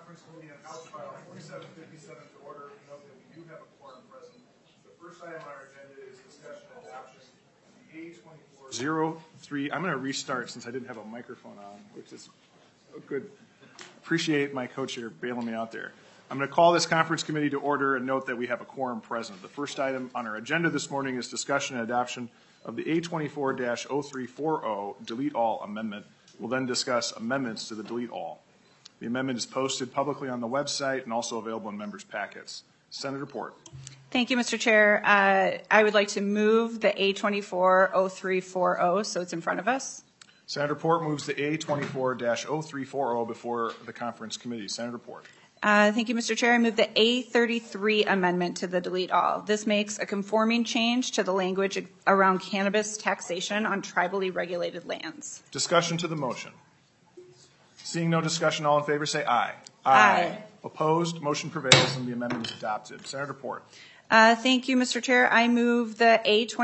Conference Committee on House File 4757 to order. Note that we do have a quorum present. The first item on our agenda is discussion and adoption of the A2403. I'm going to restart since I didn't have a microphone on, which is good. Appreciate my co-chair bailing me out there. I'm going to call this conference committee to order and note that we have a quorum present. The first item on our agenda this morning is discussion and adoption of the A24-0340 delete all amendment. We'll then discuss amendments to the delete all. The amendment is posted publicly on the website and also available in members' packets. Senator Port. Thank you, Mr. Chair. I would like to move the A24-0340 so it's in front of us. Senator Port moves the A24-0340 before the conference committee. Senator Port. Thank you, Mr. Chair. I move the A33 amendment to the delete all. This makes a conforming change to the language around cannabis taxation on tribally regulated lands. Discussion to the motion. Seeing no discussion, all in favor say aye. Aye. Opposed? Motion prevails and the amendment is adopted. Senator Port. Thank you, Mr. Chair. I move the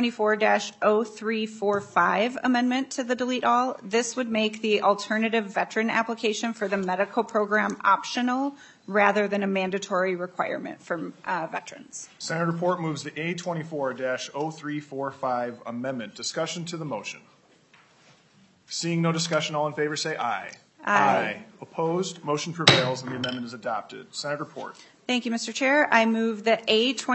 A24-0345 amendment to the delete all. This would make the alternative veteran application for the medical program optional rather than a mandatory requirement for veterans. Senator Port moves the A24-0345 amendment. Discussion to the motion. Seeing no discussion, all in favor say aye. Aye. Opposed? Motion prevails and the amendment is adopted. Senator Port. Thank you, Mr. Chair. I move the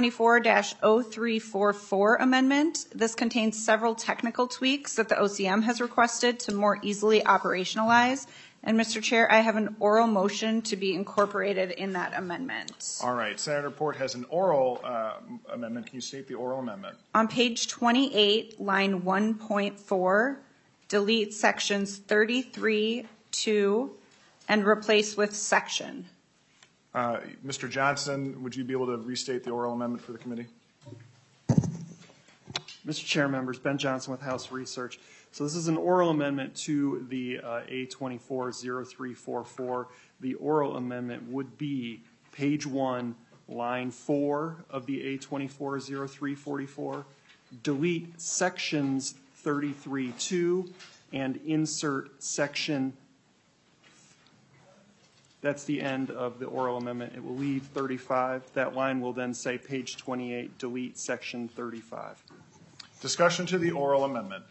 A24-0344 amendment. This contains several technical tweaks that the OCM has requested to more easily operationalize. And Mr. Chair, I have an oral motion to be incorporated in that amendment. All right. Senator Port has an oral amendment. Can you state the oral amendment? On page 28, line 1.4, delete sections 33, 2, and replace with section. Mr. Johnson, would you be able to restate the oral amendment for the committee? Mr. Chair, members, Ben Johnson with House Research. So this is an oral amendment to the A24-0344. The oral amendment would be page 1, line 4 of the A24-0344. Delete sections 33-2 and insert section. That's the end of the oral amendment. It will leave 35. That line will then say page 28, delete section 35. Discussion to the oral amendment.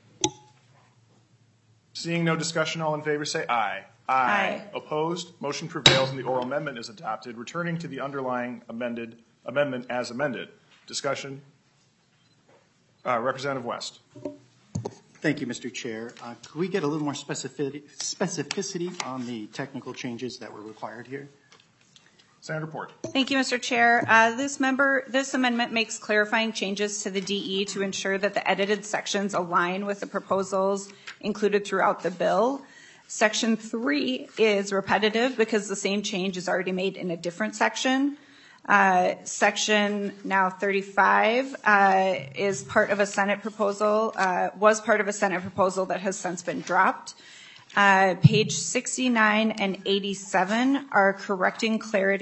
Seeing no discussion, all in favor say aye. Aye. Opposed? Motion prevails and the oral amendment is adopted. Returning to the underlying amendment as amended. Discussion. Representative West. Thank you, Mr. Chair. Could we get a little more specificity on the technical changes that were required here? Senator Port. Thank you, Mr. Chair. This amendment makes clarifying changes to the DE to ensure that the edited sections align with the proposals included throughout the bill. Section 3 is repetitive because the same change is already made in a different section. Section now 35 is part of a Senate proposal, was part of a Senate proposal that has since been dropped. Page 69 and 87 are correcting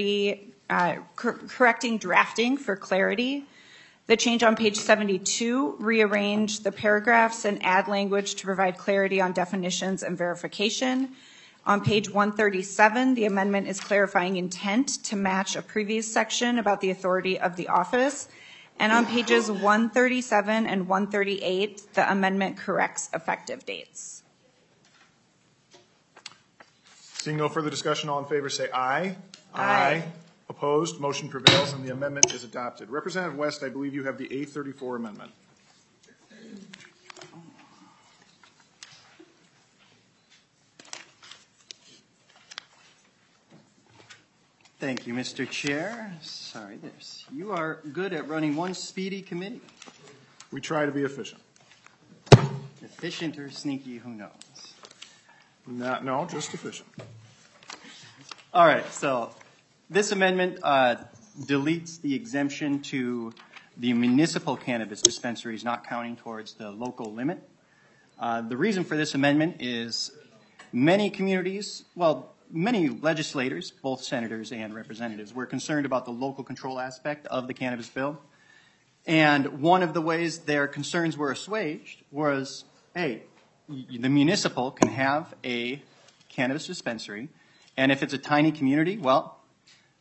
drafting for clarity. The change on page 72 rearranged the paragraphs and add language to provide clarity on definitions and verification. On page 137, the amendment is clarifying intent to match a previous section about the authority of the office. And on pages 137 and 138, the amendment corrects effective dates. Seeing no further discussion, all in favor say aye. Aye. Opposed? Motion prevails and the amendment is adopted. Representative West, I believe you have the A34 amendment. Thank you, Mr. Chair. Sorry, you are good at running one speedy committee. We try to be efficient. Efficient or sneaky, who knows? No, just efficient. All right, so this amendment deletes the exemption to the municipal cannabis dispensaries not counting towards the local limit. The reason for this amendment is many communities, many legislators, both senators and representatives, were concerned about the local control aspect of the cannabis bill. And one of the ways their concerns were assuaged was, hey, the municipal can have a cannabis dispensary, and if it's a tiny community, well,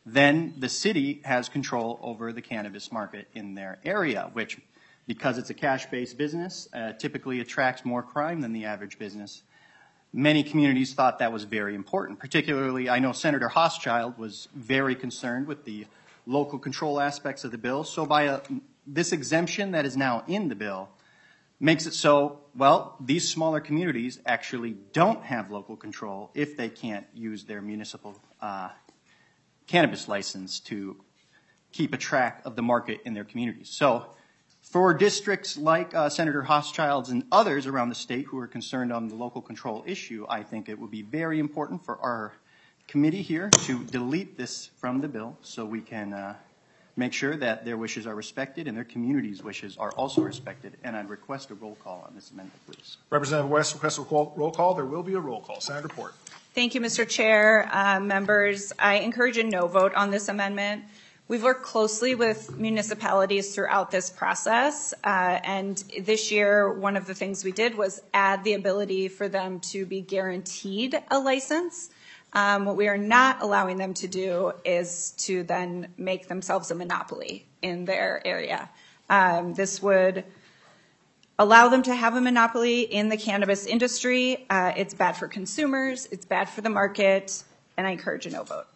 then the city has control over the cannabis market in their area, which, because it's a cash-based business, typically attracts more crime than the average business. Many communities thought that was very important. Particularly, I know Senator Hochschild was very concerned with the local control aspects of the bill. So by this exemption that is now in the bill makes it so, well, these smaller communities actually don't have local control if they can't use their municipal cannabis license to keep a track of the market in their communities. So for districts like Senator Hochschild's and others around the state who are concerned on the local control issue, I think it would be very important for our committee here to delete this from the bill so we can make sure that their wishes are respected and their community's wishes are also respected. And I'd request a roll call on this amendment, please. Representative West requests a roll call. There will be a roll call. Senator Port. Thank you, Mr. Chair. Members, I encourage a no vote on this amendment. We've worked closely with municipalities throughout this process, and this year one of the things we did was add the ability for them to be guaranteed a license. What we are not allowing them to do is to then make themselves a monopoly in their area. This would allow them to have a monopoly in the cannabis industry. It's bad for consumers, it's bad for the market, and I encourage a no vote.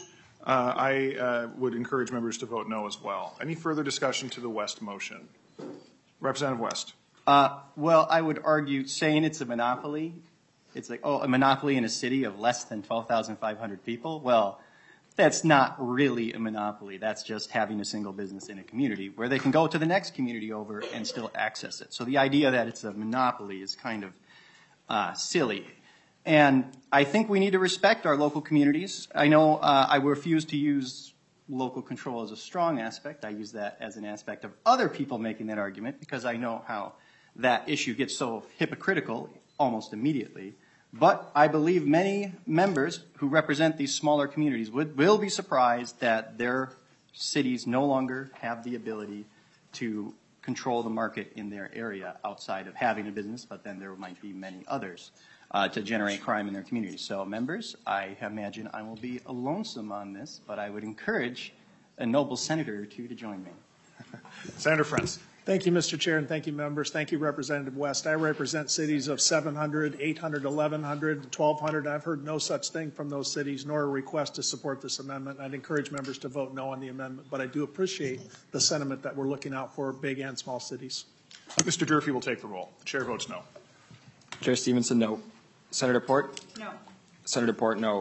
I would encourage members to vote no as well. Any further discussion to the West motion? Representative West. Well, I would argue saying it's a monopoly, it's like, oh, a monopoly in a city of less than 12,500 people. Well, that's not really a monopoly. That's just having a single business in a community where they can go to the next community over and still access it. So the idea that it's a monopoly is kind of silly. And I think we need to respect our local communities. I know I refuse to use local control as a strong aspect. I use that as an aspect of other people making that argument because I know how that issue gets so hypocritical almost immediately. But I believe many members who represent these smaller communities will be surprised that their cities no longer have the ability to control the market in their area outside of having a business, but then there might be many others to generate crime in their community. So members, I imagine I will be lonesome on this, but I would encourage a noble senator or two to join me. Senator Frentz. Thank you, Mr. Chair, and thank you, members. Thank you, Representative West. I represent cities of 700, 800, 1,100, 1,200. I've heard no such thing from those cities, nor a request to support this amendment. I'd encourage members to vote no on the amendment, but I do appreciate the sentiment that we're looking out for big and small cities. Mr. Durfee will take the roll. The chair votes no. Chair Stevenson, no. Senator Port? No. Senator Port, no.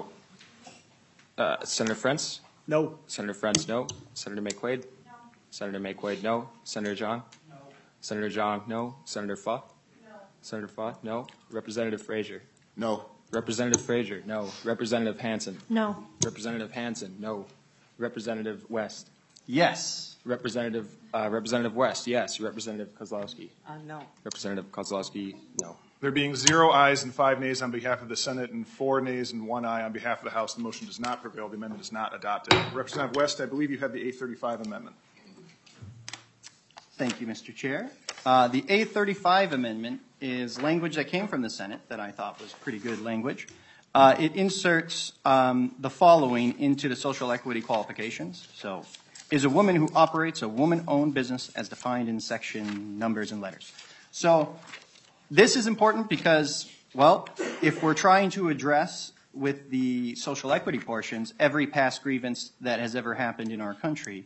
Senator Frentz? No. Senator Frentz, no. Senator McQuaid? No. Senator McQuaid, no. Senator John? No. Senator John, no. Senator Fa? No. Senator Fa, no. Representative Frazier? No. Representative Frazier, no. Representative Hansen? No. Representative Hansen, no. Representative West? Yes. Representative West, yes. Representative Kozlowski? No. Representative Kozlowski, no. There being 0 ayes and 5 nays on behalf of the Senate and 4 nays and 1 aye on behalf of the House, the motion does not prevail. The amendment is not adopted. Representative West, I believe you have the 835 amendment. Thank you, Mr. Chair. The A35 amendment is language that came from the Senate that I thought was pretty good language. It inserts the following into the social equity qualifications. So, is a woman who operates a woman-owned business as defined in section numbers and letters. So, this is important because, well, if we're trying to address with the social equity portions every past grievance that has ever happened in our country,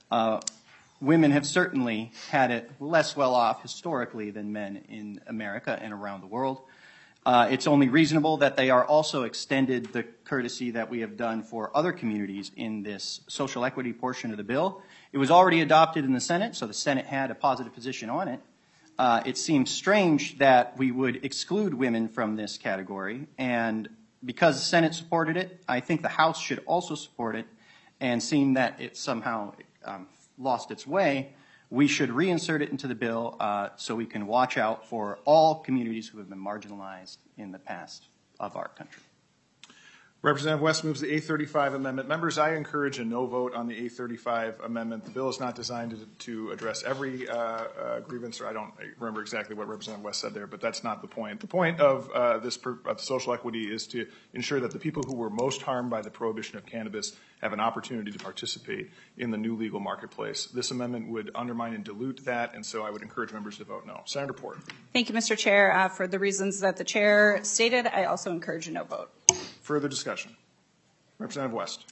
women have certainly had it less well off historically than men in America and around the world. It's only reasonable that they are also extended the courtesy that we have done for other communities in this social equity portion of the bill. It was already adopted in the Senate, so the Senate had a positive position on it. It seems strange that we would exclude women from this category, and because the Senate supported it, I think the House should also support it, and seeing that it somehow lost its way, we should reinsert it into the bill so we can watch out for all communities who have been marginalized in the past of our country. Representative West moves the A35 amendment. Members, I encourage a no vote on the A35 amendment. The bill is not designed to address every grievance, or I don't remember exactly what Representative West said there, but that's not the point. The point of of social equity is to ensure that the people who were most harmed by the prohibition of cannabis have an opportunity to participate in the new legal marketplace. This amendment would undermine and dilute that, and so I would encourage members to vote no. Senator Port. Thank you, Mr. Chair. For the reasons that the chair stated, I also encourage a no vote. Further discussion. Representative West.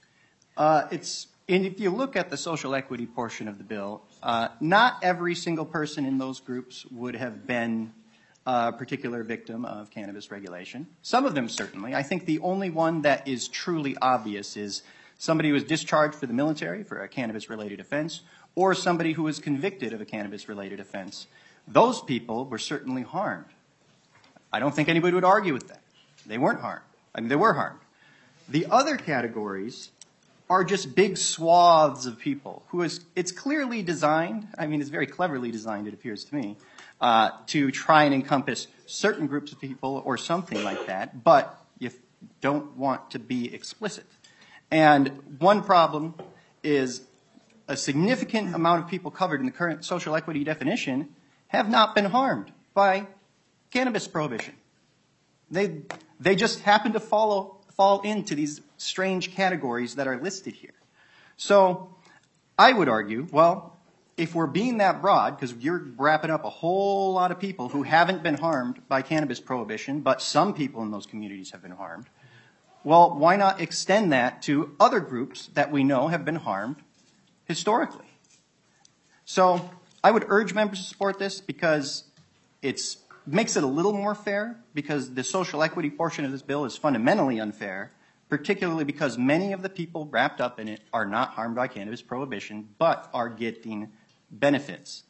And if you look at the social equity portion of the bill, not every single person in those groups would have been a particular victim of cannabis regulation. Some of them certainly. I think the only one that is truly obvious is somebody who was discharged for the military for a cannabis-related offense, or somebody who was convicted of a cannabis-related offense. Those people were certainly harmed. I don't think anybody would argue with that. They weren't harmed. I mean, they were harmed. The other categories are just big swaths of people who it's clearly designed, I mean, it's very cleverly designed, it appears to me, to try and encompass certain groups of people or something like that, but you don't want to be explicit. And one problem is a significant amount of people covered in the current social equity definition have not been harmed by cannabis prohibition. They just happen to fall into these strange categories that are listed here. So I would argue, well, if we're being that broad, because you're wrapping up a whole lot of people who haven't been harmed by cannabis prohibition, but some people in those communities have been harmed, well, why not extend that to other groups that we know have been harmed historically? So I would urge members to support this because it makes it a little more fair, because the social equity portion of this bill is fundamentally unfair, particularly because many of the people wrapped up in it are not harmed by cannabis prohibition, but are getting benefits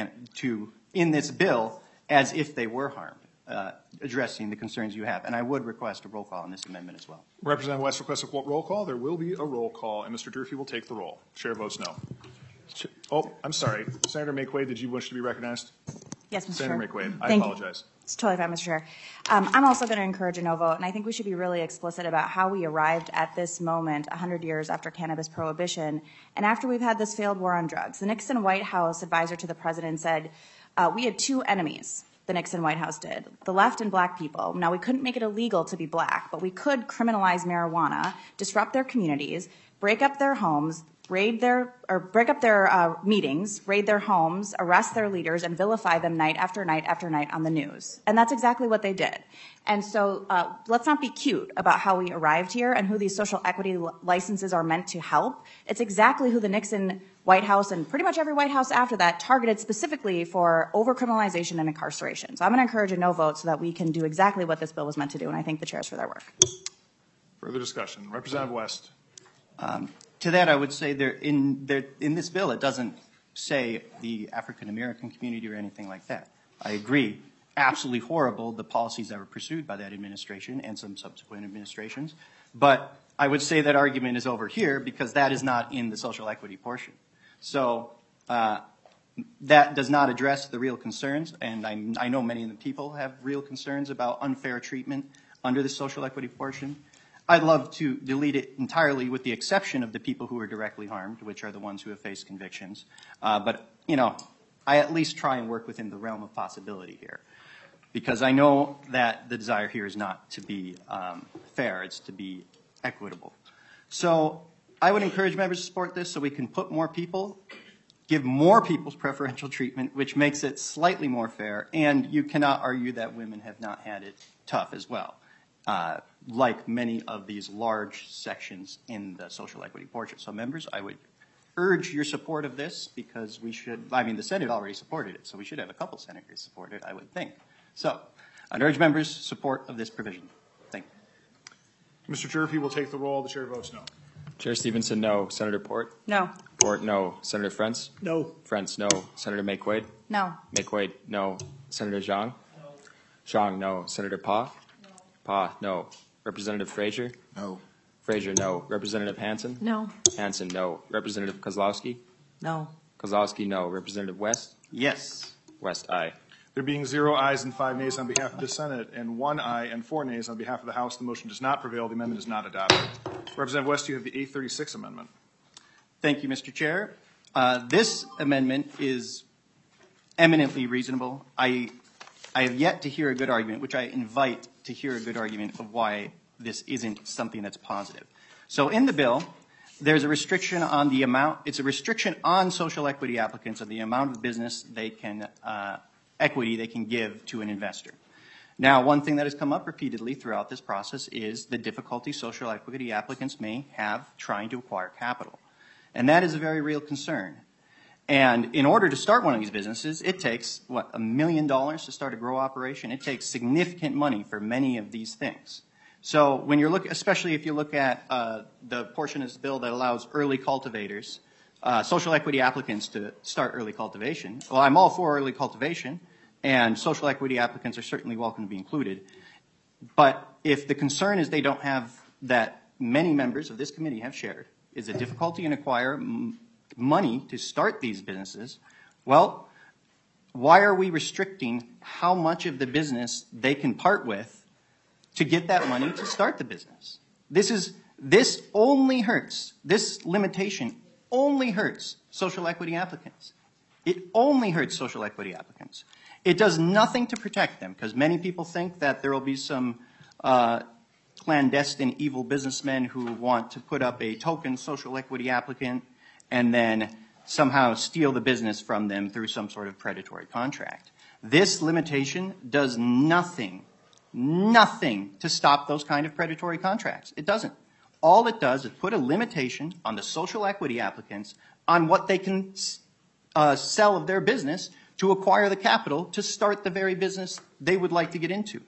in this bill as if they were harmed, addressing the concerns you have. And I would request a roll call on this amendment as well. Representative West requests a roll call. There will be a roll call, and Mr. Durfee will take the roll. Chair votes no. Oh, I'm sorry. Senator McQuaid, did you wish to be recognized? Yes, Mr. Senator Chair. McQuaid, I Thank you. apologize. It's totally fine, Mr. Chair. I'm also going to encourage a no vote, and I think we should be really explicit about how we arrived at this moment 100 years after cannabis prohibition and after we've had this failed war on drugs. The Nixon White House advisor to the president said, we had two enemies, the Nixon White House did, the left and black people. Now, we couldn't make it illegal to be black, but we could criminalize marijuana, disrupt their communities, break up their homes, break up their meetings, raid their homes, arrest their leaders, and vilify them night after night after night on the news. And that's exactly what they did. And so let's not be cute about how we arrived here and who these social equity licenses are meant to help. It's exactly who the Nixon White House and pretty much every White House after that targeted specifically for overcriminalization and incarceration. So I'm going to encourage a no vote so that we can do exactly what this bill was meant to do, and I thank the chairs for their work. Further discussion. Representative West. To that, I would say in this bill, it doesn't say the African American community or anything like that. I agree. Absolutely horrible, the policies that were pursued by that administration and some subsequent administrations. But I would say that argument is over here because that is not in the social equity portion. So that does not address the real concerns, and I know many of the people have real concerns about unfair treatment under the social equity portion. I'd love to delete it entirely with the exception of the people who are directly harmed, which are the ones who have faced convictions. But, you know, I at least try and work within the realm of possibility here. Because I know that the desire here is not to be fair, it's to be equitable. So I would encourage members to support this so we can put more people, give more people preferential treatment, which makes it slightly more fair. And you cannot argue that women have not had it tough as well. Like many of these large sections in the social equity portion. So members, I would urge your support of this because we should, I mean, the Senate already supported it, so we should have a couple senators support it, I would think. So I'd urge members' support of this provision. Thank you. Mr. Durfee will take the roll. The chair votes no. Chair Stevenson, no. Senator Port? No. Port, no. Senator Frentz? No. Frentz, no. Senator McQuaid? No. McQuaid, no. Senator Zhang? No. Zhang, no. Senator Pa? No. Pa, no. Representative Frazier? No. Frazier, no. Representative Hansen? No. Hansen, no. Representative Kozlowski? No. Kozlowski, no. Representative West? Yes. West, aye. There being 0 ayes and 5 nays on behalf of the Senate and 1 aye and 4 nays on behalf of the House, the motion does not prevail. The amendment is not adopted. Representative West, you have the A36 amendment. Thank you, Mr. Chair. This amendment is eminently reasonable. I have yet to hear a good argument, which I invite to hear a good argument of why this isn't something that's positive. So in the bill, there's a restriction on the amount, it's a restriction on social equity applicants of the amount of business they can, equity they can give to an investor. Now, one thing that has come up repeatedly throughout this process is the difficulty social equity applicants may have trying to acquire capital. And that is a very real concern. And in order to start one of these businesses, it takes, what, $1 million to start a grow operation? It takes significant money for many of these things. So when you're looking, especially if you look at the portion of this bill that allows early cultivators, social equity applicants to start early cultivation. Well, I'm all for early cultivation, and social equity applicants are certainly welcome to be included. But if the concern is they don't have, that many members of this committee have shared, is a difficulty in acquiring money to start these businesses, well, why are we restricting how much of the business they can part with to get that money to start the business? This only hurts, this limitation only hurts social equity applicants. It only hurts social equity applicants. It does nothing to protect them, because many people think that there will be some clandestine evil businessmen who want to put up a token social equity applicant and then somehow steal the business from them through some sort of predatory contract. This limitation does nothing to stop those kind of predatory contracts. It doesn't. All it does is put a limitation on the social equity applicants on what they can sell of their business to acquire the capital to start the very business they would like to get into.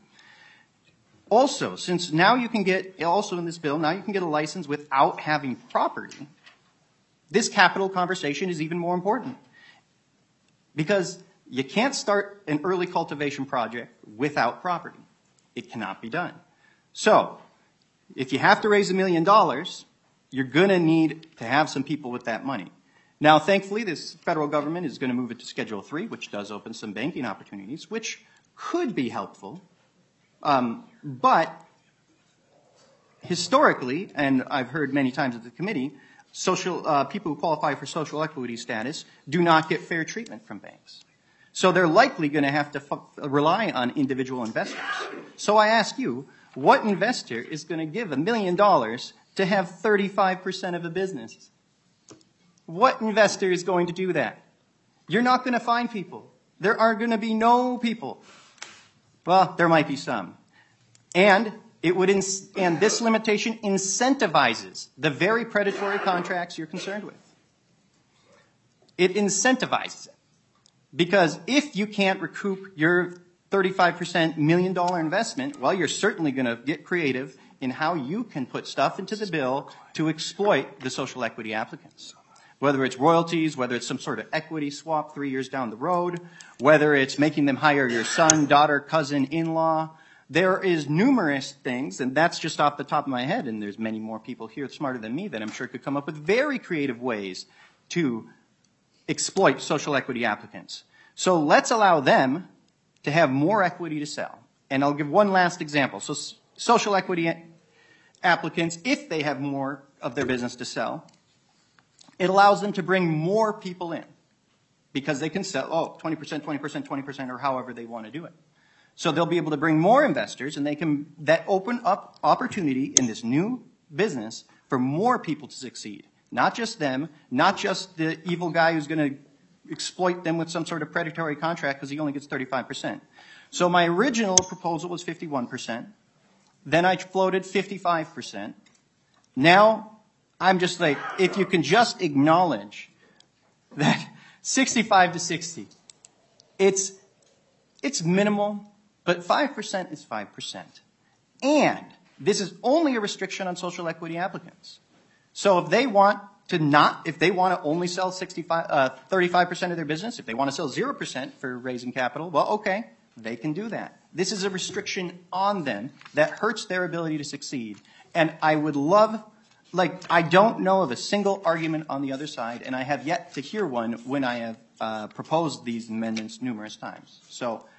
Also, since now you can get, also in this bill, now you can get a license without having property, this capital conversation is even more important. Because you can't start an early cultivation project without property. It cannot be done. So, if you have to raise $1 million, you're going to need to have some people with that money. Now, thankfully, this federal government is going to move it to Schedule 3, which does open some banking opportunities, which could be helpful. But historically, and I've heard many times at the committee, people who qualify for social equity status do not get fair treatment from banks. So they're likely going to have to rely on individual investors. So I ask you, what investor is going to give $1 million to have 35% of a business? What investor is going to do that? You're not going to find people. There are going to be no people. Well, there might be some. And this limitation incentivizes the very predatory contracts you're concerned with. It incentivizes it. Because if you can't recoup your 35% $1 million investment, well, you're certainly going to get creative in how you can put stuff into the bill to exploit the social equity applicants. Whether it's royalties, whether it's some sort of equity swap 3 years down the road, whether it's making them hire your son, daughter, cousin, in-law. There is numerous things, and that's just off the top of my head, and there's many more people here smarter than me that I'm sure could come up with very creative ways to exploit social equity applicants. So let's allow them to have more equity to sell. And I'll give one last example. So social equity applicants, if they have more of their business to sell, it allows them to bring more people in because they can sell, 20%, 20%, 20%, or however they want to do it. So they'll be able to bring more investors, and that open up opportunity in this new business for more people to succeed. Not just them, not just the evil guy who's going to exploit them with some sort of predatory contract because he only gets 35%. So my original proposal was 51%. Then I floated 55%. Now I'm just like, if you can just acknowledge that 65 to 60, it's minimal, but 5% is 5%. And this is only a restriction on social equity applicants. So if they want to only sell 35% of their business, if they want to sell 0% for raising capital, well, okay, they can do that. This is a restriction on them that hurts their ability to succeed. And I would love, I don't know of a single argument on the other side, and I have yet to hear one when I have proposed these amendments numerous times. So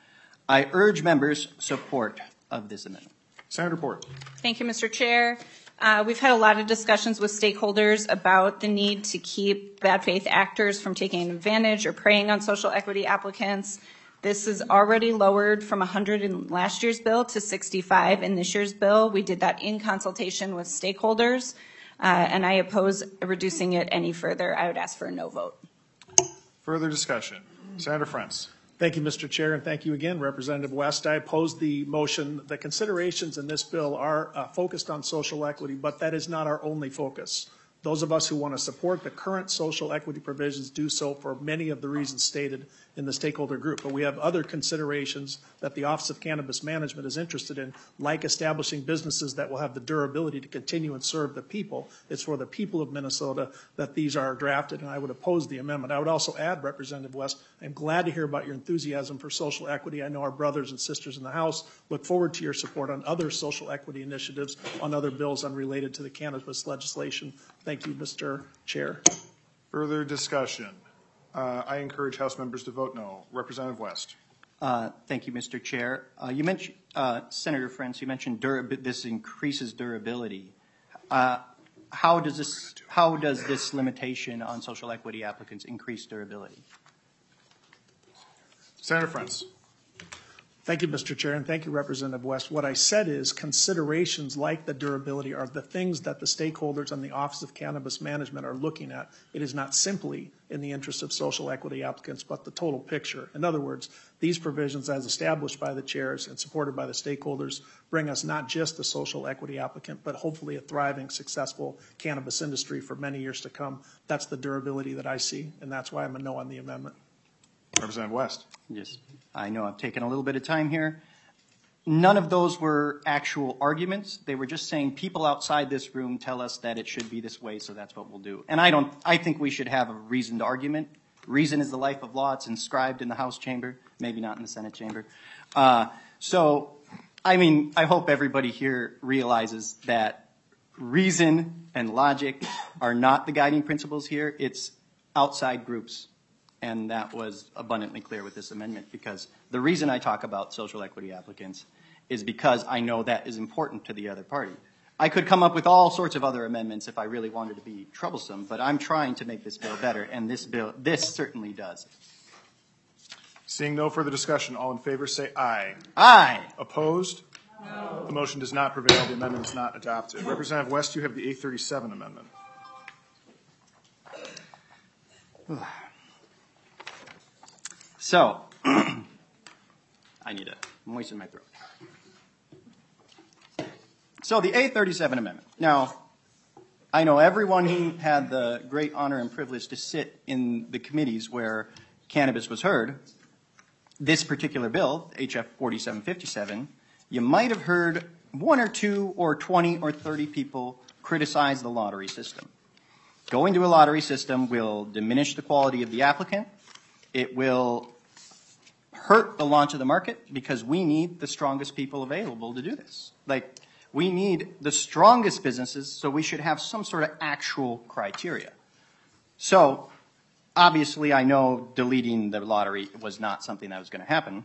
I urge members' support of this amendment. Senator Port. Thank you, Mr. Chair. We've had a lot of discussions with stakeholders about the need to keep bad faith actors from taking advantage or preying on social equity applicants. This is already lowered from 100 in last year's bill to 65 in this year's bill. We did that in consultation with stakeholders, and I oppose reducing it any further. I would ask for a no vote. Further discussion. Senator Frentz. Thank you, Mr. Chair, and thank you again, Representative West. I oppose the motion. The considerations in this bill are focused on social equity, but that is not our only focus. Those of us who want to support the current social equity provisions do so for many of the reasons stated in the stakeholder group. But we have other considerations that the Office of Cannabis Management is interested in, like establishing businesses that will have the durability to continue and serve the people. It's for the people of Minnesota that these are drafted, and I would oppose the amendment. I would also add, Representative West, I'm glad to hear about your enthusiasm for social equity. I know our brothers and sisters in the House look forward to your support on other social equity initiatives, on other bills unrelated to the cannabis legislation. Thank you, Mr. Chair. Further discussion. I encourage House members to vote no. Representative West. Thank you, Mr. Chair. You mentioned, Senator Frentz, you mentioned this increases durability. How does this limitation on social equity applicants increase durability? Senator Frentz. Thank you, Mr. Chair, and thank you, Representative West. What I said is considerations like the durability are the things that the stakeholders and the Office of Cannabis Management are looking at. It is not simply in the interest of social equity applicants, but the total picture. In other words, these provisions, as established by the chairs and supported by the stakeholders, bring us not just the social equity applicant, but hopefully a thriving, successful cannabis industry for many years to come. That's the durability that I see, and that's why I'm a no on the amendment. Representative West. Yes, I know I've taken a little bit of time here. None of those were actual arguments. They were just saying people outside this room tell us that it should be this way, so that's what we'll do. And I think we should have a reasoned argument. Reason is the life of law. It's inscribed in the House chamber, maybe not in the Senate chamber. So, I mean, I hope everybody here realizes that reason and logic are not the guiding principles here. It's outside groups. And that was abundantly clear with this amendment, because the reason I talk about social equity applicants is because I know that is important to the other party. I could come up with all sorts of other amendments if I really wanted to be troublesome, but I'm trying to make this bill better, and this certainly does. Seeing no further discussion, all in favor say aye. Aye. Opposed? No. The motion does not prevail. The amendment is not adopted. Representative West, you have the A37 amendment. So, I need to moisten my throat. So the A37 amendment. Now, I know everyone who had the great honor and privilege to sit in the committees where cannabis was heard, this particular bill, HF 4757, you might have heard 1 or 2 or 20 or 30 people criticize the lottery system. Going to a lottery system will diminish the quality of the applicant. It will hurt the launch of the market, because we need the strongest people available to do this. Like, we need the strongest businesses, so we should have some sort of actual criteria. So, obviously, I know deleting the lottery was not something that was going to happen.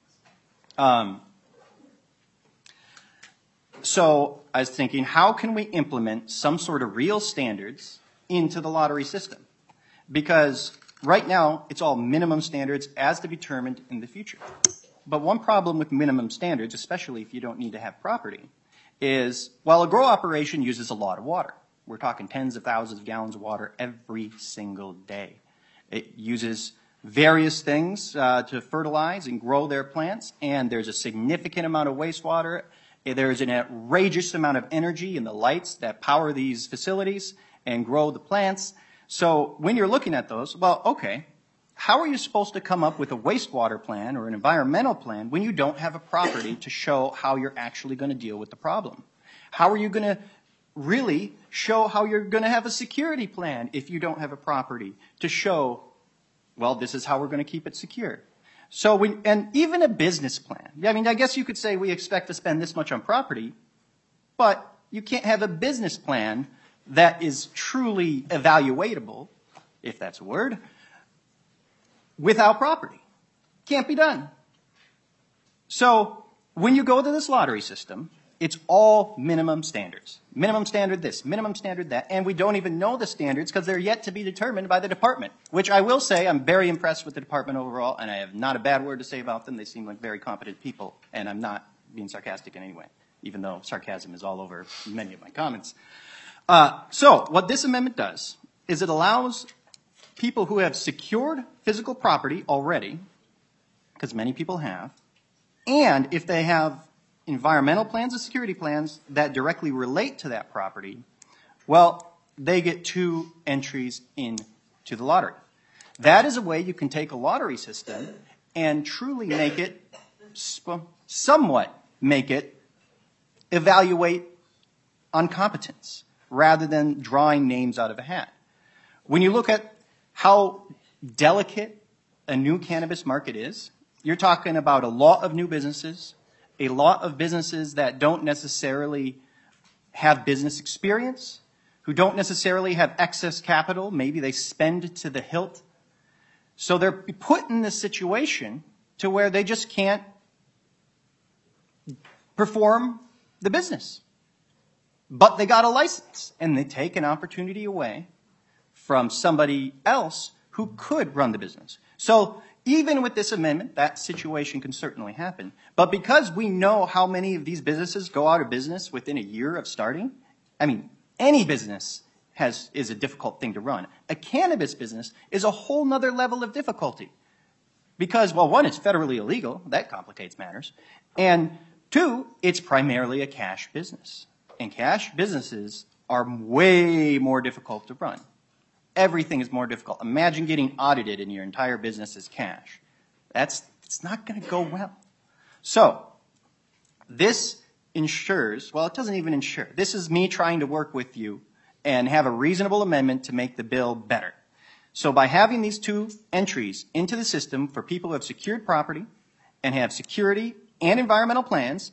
So, I was thinking, how can we implement some sort of real standards into the lottery system? Because right now, it's all minimum standards as to be determined in the future. But one problem with minimum standards, especially if you don't need to have property, is while a grow operation uses a lot of water, we're talking tens of thousands of gallons of water every single day. It uses various things to fertilize and grow their plants, and there's a significant amount of wastewater. There's an outrageous amount of energy in the lights that power these facilities and grow the plants. So when you're looking at those, well, okay, how are you supposed to come up with a wastewater plan or an environmental plan when you don't have a property to show how you're actually going to deal with the problem? How are you going to really show how you're going to have a security plan if you don't have a property to show, well, this is how we're going to keep it secure? So and even a business plan. I mean, I guess you could say we expect to spend this much on property, but you can't have a business plan that is truly evaluatable, if that's a word, without property. Can't be done. So when you go to this lottery system, it's all minimum standards. Minimum standard this, minimum standard that, and we don't even know the standards because they're yet to be determined by the department, which I will say I'm very impressed with the department overall, and I have not a bad word to say about them. They seem like very competent people, and I'm not being sarcastic in any way, even though sarcasm is all over many of my comments. So what this amendment does is it allows people who have secured physical property already, because many people have, and if they have environmental plans and security plans that directly relate to that property, well, they get 2 entries into the lottery. That is a way you can take a lottery system and truly make it, somewhat make it, evaluate on competence rather than drawing names out of a hat. When you look at how delicate a new cannabis market is, you're talking about a lot of new businesses, a lot of businesses that don't necessarily have business experience, who don't necessarily have excess capital. Maybe they spend to the hilt. So they're put in this situation to where they just can't perform the business. But they got a license, and they take an opportunity away from somebody else who could run the business. So even with this amendment, that situation can certainly happen. But because we know how many of these businesses go out of business within a year of starting, I mean, any business is a difficult thing to run. A cannabis business is a whole nother level of difficulty. Because, well, 1, it's federally illegal. That complicates matters. And 2, it's primarily a cash business. And cash businesses are way more difficult to run. Everything is more difficult. Imagine getting audited and your entire business is cash. It's not going to go well. So this ensures, well, it doesn't even ensure. This is me trying to work with you and have a reasonable amendment to make the bill better. So by having these 2 entries into the system for people who have secured property and have security and environmental plans,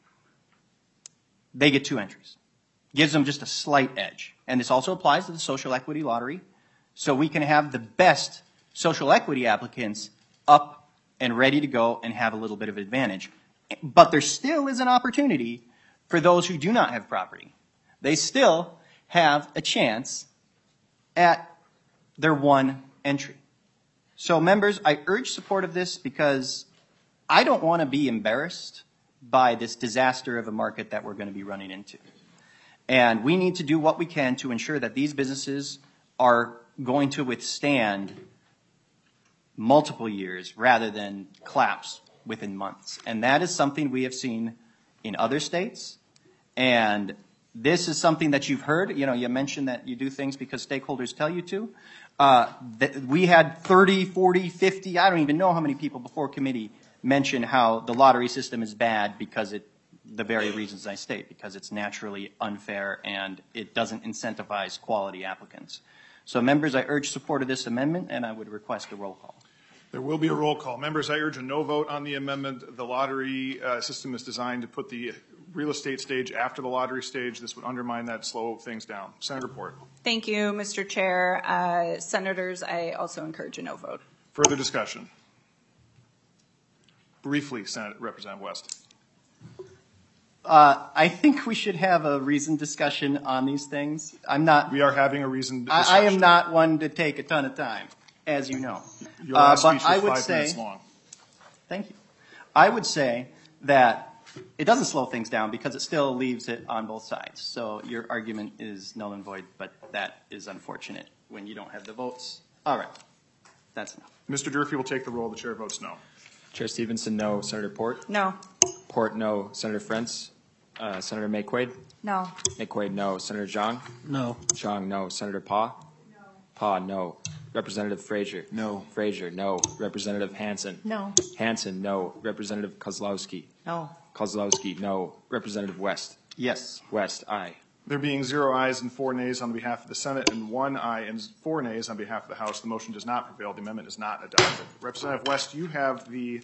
they get 2 entries. Gives them just a slight edge. And this also applies to the social equity lottery. So we can have the best social equity applicants up and ready to go and have a little bit of advantage. But there still is an opportunity for those who do not have property. They still have a chance at their 1 entry. So members, I urge support of this because I don't want to be embarrassed by this disaster of a market that we're going to be running into. And we need to do what we can to ensure that these businesses are going to withstand multiple years rather than collapse within months. And that is something we have seen in other states. And this is something that you've heard. You know, you mentioned that you do things because stakeholders tell you to. We had 30, 40, 50, I don't even know how many people before committee mention how the lottery system is bad because the very reasons I state, because it's naturally unfair and it doesn't incentivize quality applicants. So members, I urge support of this amendment, and I would request a roll call. There will be a roll call. Members, I urge a no vote on the amendment. The lottery system is designed to put the real estate stage after the lottery stage. This would undermine that, slow things down. Senator Port. Thank you, Mr. Chair. Senators, I also encourage a no vote. Further discussion? Briefly, Representative West. I think we should have a reasoned discussion on these things. We are having a reasoned discussion. I am not one to take a ton of time, as you know. Your last speech but was 5 minutes long. Thank you. I would say that it doesn't slow things down because it still leaves it on both sides. So your argument is null and void, but that is unfortunate when you don't have the votes. All right. That's enough. Mr. Durfee will take the roll. The chair votes no. Chair Stevenson, no. Senator Port? No. Port, no. Senator Frentz? Senator McQuaid? No. McQuaid, no. Senator Zhang? No. Zhang, no. Senator Pa? No. Pa, no. Representative Frazier? No. Frazier, no. Representative Hansen? No. Hansen, no. Representative Kozlowski? No. Kozlowski, no. Representative West? Yes. West, aye. There being 0 ayes and 4 nays on behalf of the Senate and 1 aye and 4 nays on behalf of the House, the motion does not prevail. The amendment is not adopted. Representative West, you have the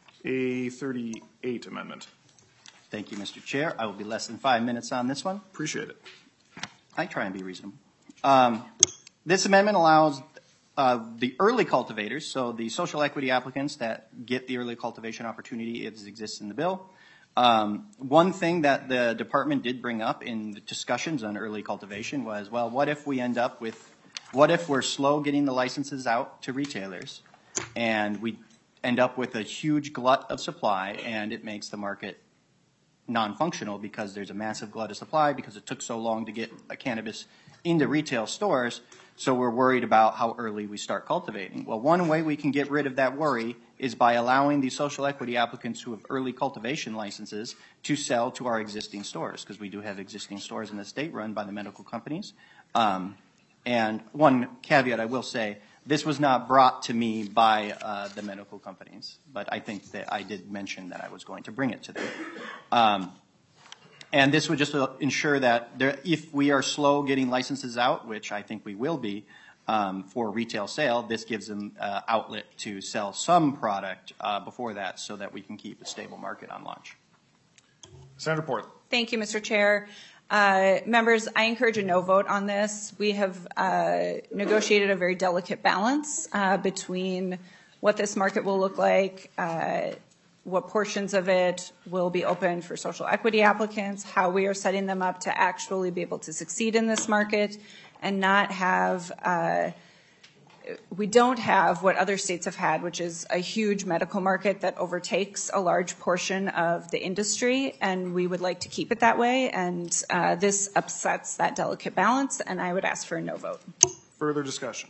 A38 amendment. Thank you, Mr. Chair. I will be less than 5 minutes on this one. Appreciate it. I try and be reasonable. This amendment allows the early cultivators, so the social equity applicants that get the early cultivation opportunity, it exists in the bill. One thing that the department did bring up in the discussions on early cultivation was, well, what if we're slow getting the licenses out to retailers and we end up with a huge glut of supply and it makes the market non-functional because there's a massive glut of supply because it took so long to get a cannabis into retail stores, so we're worried about how early we start cultivating. Well, one way we can get rid of that worry is by allowing the social equity applicants who have early cultivation licenses to sell to our existing stores, because we do have existing stores in the state run by the medical companies. And one caveat I will say, this was not brought to me by the medical companies, but I think that I did mention that I was going to bring it to them. And this would just ensure that if we are slow getting licenses out, which I think we will be for retail sale, this gives them outlet to sell some product before that so that we can keep a stable market on launch. Senator Portland. Thank you, Mr. Chair. Members, I encourage a no vote on this. We have negotiated a very delicate balance between what this market will look like, what portions of it will be open for social equity applicants, how we are setting them up to actually be able to succeed in this market and not have, we don't have what other states have had, which is a huge medical market that overtakes a large portion of the industry, and we would like to keep it that way, and this upsets that delicate balance, and I would ask for a no vote. Further discussion?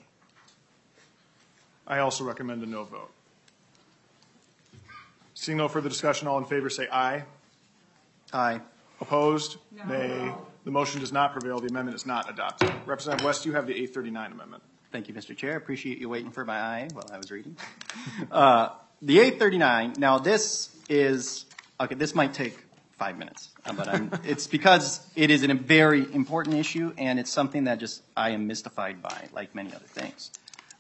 I also recommend a no vote. Seeing no further discussion, all in favor say aye. Aye. Opposed? No. Nay. The motion does not prevail. The amendment is not adopted. Representative West, you have the 839 amendment. Thank you, Mr. Chair. Appreciate you waiting for my aye while I was reading. The 839, now this is, okay, this might take 5 minutes, but it's because it is a very important issue and it's something that just I am mystified by, like many other things.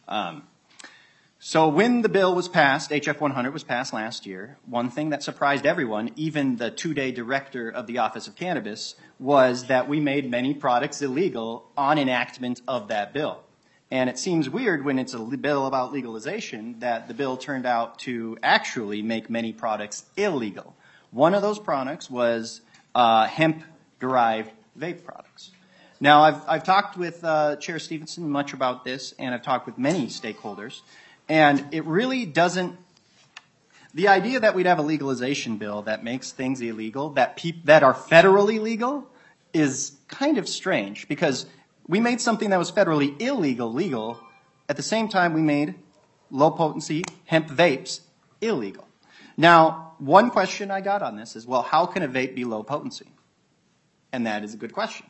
So when the bill was passed, HF 100 was passed last year, one thing that surprised everyone, even the two-day director of the Office of Cannabis, was that we made many products illegal on enactment of that bill. And it seems weird when it's a bill about legalization that the bill turned out to actually make many products illegal. One of those products was hemp-derived vape products. Now, I've talked with Chair Stevenson much about this, and I've talked with many stakeholders. And it really doesn't, the idea that we'd have a legalization bill that makes things illegal, that are federally legal, is kind of strange because we made something that was federally illegal legal. At the same time, we made low potency hemp vapes illegal. Now, one question I got on this is, well, how can a vape be low potency? And that is a good question.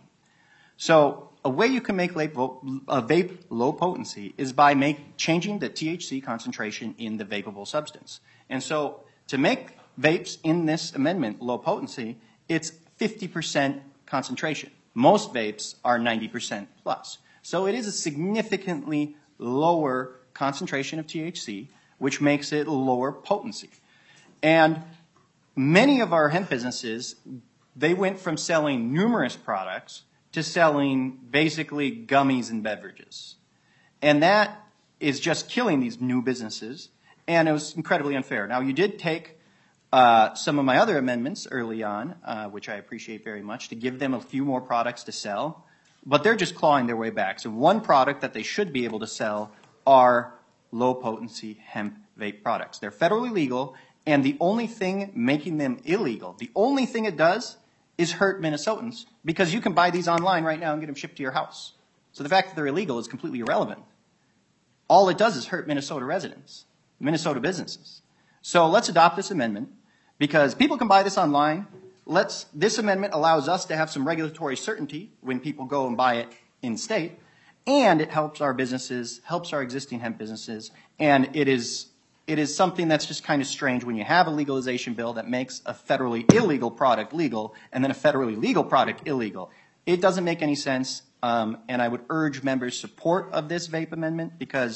So a way you can make a vape low potency is by changing the THC concentration in the vapable substance. And so to make vapes in this amendment low potency, it's 50% concentration. Most vapes are 90% plus. So it is a significantly lower concentration of THC, which makes it lower potency. And many of our hemp businesses, they went from selling numerous products to selling basically gummies and beverages. And that is just killing these new businesses, and it was incredibly unfair. Now, you did take some of my other amendments early on, which I appreciate very much, to give them a few more products to sell, but they're just clawing their way back. So one product that they should be able to sell are low-potency hemp vape products. They're federally legal, and the only thing making them illegal, the only thing it does is hurt Minnesotans, because you can buy these online right now and get them shipped to your house. So the fact that they're illegal is completely irrelevant. All it does is hurt Minnesota residents, Minnesota businesses. So let's adopt this amendment, because people can buy this online. This amendment allows us to have some regulatory certainty when people go and buy it in state, and it helps our businesses, helps our existing hemp businesses, and it is something that's just kind of strange when you have a legalization bill that makes a federally illegal product legal and then a federally legal product illegal. It doesn't make any sense, and I would urge members' support of this vape amendment because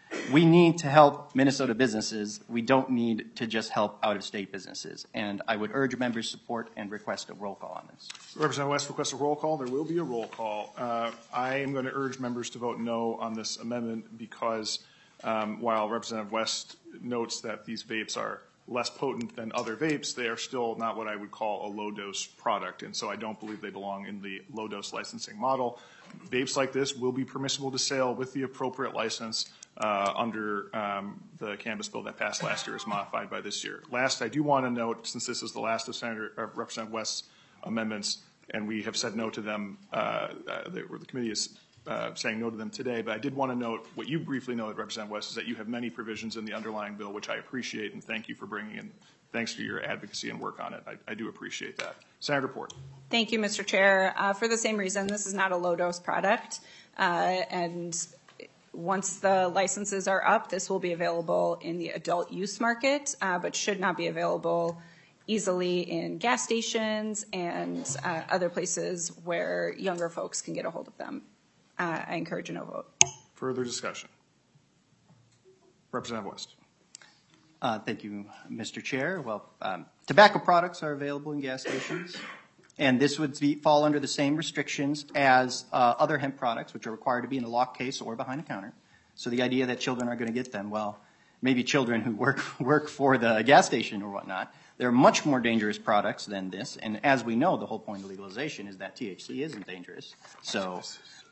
we need to help Minnesota businesses. We don't need to just help out-of-state businesses. And I would urge members' support and request a roll call on this. Representative West requests a roll call. There will be a roll call. I am going to urge members to vote no on this amendment because while Representative West notes that these vapes are less potent than other vapes, they are still not what I would call a low-dose product, and so I don't believe they belong in the low-dose licensing model. Vapes like this will be permissible to sell with the appropriate license under the cannabis bill that passed last year, as modified by this year. Last, I do want to note, since this is the last of Representative West's amendments, and we have said no to them, the committee is saying no to them today, but I did want to note what you briefly noted, Representative West, is that you have many provisions in the underlying bill, which I appreciate, and thank you for bringing in. Thanks for your advocacy and work on it. I do appreciate that. Senator Port. Thank you, Mr. Chair. For the same reason, this is not a low-dose product, and once the licenses are up, this will be available in the adult use market, but should not be available easily in gas stations and other places where younger folks can get a hold of them. I encourage a no vote. Further discussion. Representative West. Thank you, Mr. Chair. Well, tobacco products are available in gas stations, and this would fall under the same restrictions as other hemp products, which are required to be in a locked case or behind a counter. So the idea that children are going to get them, well, maybe children who work for the gas station or whatnot, they're much more dangerous products than this. And as we know, the whole point of legalization is that THC isn't dangerous. So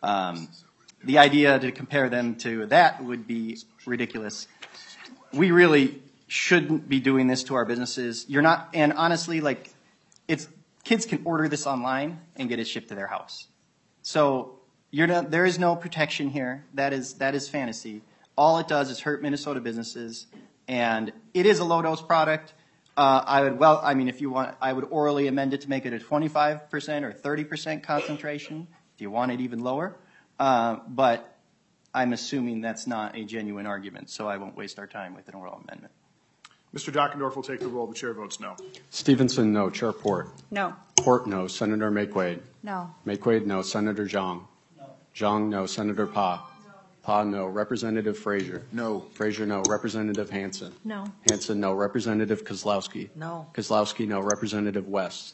the idea to compare them to that would be ridiculous. We really shouldn't be doing this to our businesses. You're not, and honestly, like, kids can order this online and get it shipped to their house. So there is no protection here. That is fantasy. All it does is hurt Minnesota businesses, and it is a low-dose product. I would orally amend it to make it a 25% or 30% concentration if you want it even lower. But I'm assuming that's not a genuine argument, so I won't waste our time with an oral amendment. Mr. Dockendorf will take the roll. The chair votes no. Stevenson, no. Chair Port. No. Port, no. Senator Makewaid. No. Makewaid, no. Senator Zhang. No. Zhang, no. Senator Pa. No. Pa, no. Representative Frazier. No. Frazier, no. Representative Hansen. No. Hansen, no. Representative Kozlowski. No. Kozlowski, no. Representative West.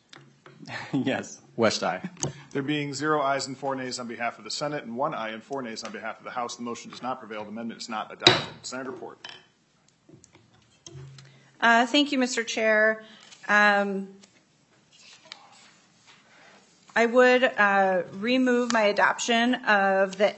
Yes. West, aye. There being 0 ayes and 4 nays on behalf of the Senate and 1 aye and 4 nays on behalf of the House, the motion does not prevail. The amendment is not adopted. Senator Port. Thank you, Mr. Chair. I would remove my adoption of the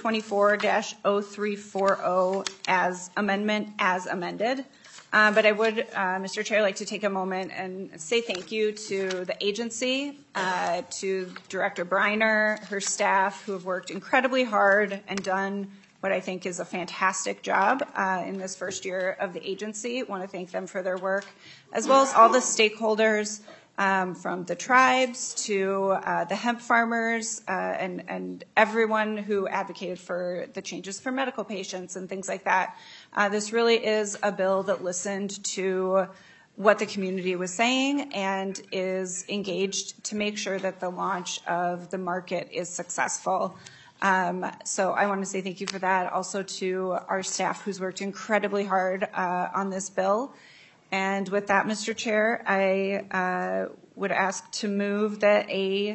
A24-0340 as amendment as amended. But I would, Mr. Chair, like to take a moment and say thank you to the agency, to Director Briner, her staff, who have worked incredibly hard and done what I think is a fantastic job in this first year of the agency. I want to thank them for their work, as well as all the stakeholders, from the tribes to the hemp farmers and everyone who advocated for the changes for medical patients and things like that. This really is a bill that listened to what the community was saying and is engaged to make sure that the launch of the market is successful. So I want to say thank you for that. Also to our staff who's worked incredibly hard on this bill. And with that, Mr. Chair, I would ask to move the